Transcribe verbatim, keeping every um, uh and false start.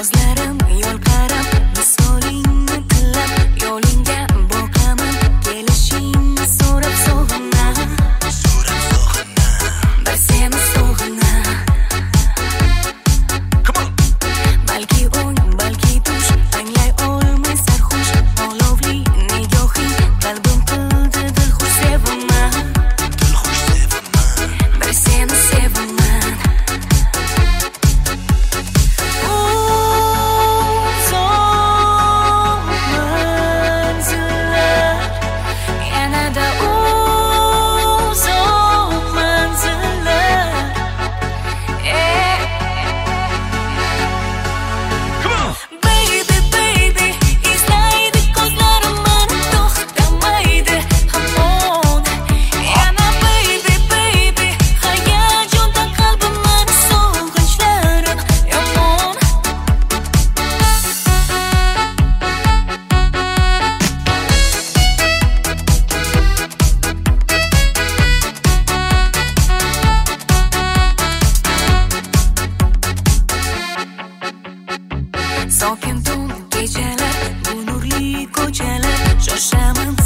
Ko'zlarim yo'l qarab, misolingni tilab, yo'lingga boqaman, kelishingni so'rab sog'inam, so'rab sog'inam, bir seni sog'inam. Balki o'ng, balki tush, anglay olmay sarxush, olovli nigohing qalbim qildi dilxush sevaman, dilxush sevaman, bir seni sevaman. Sokin tun kechalar, bu nurli ko'chalar, shoshaman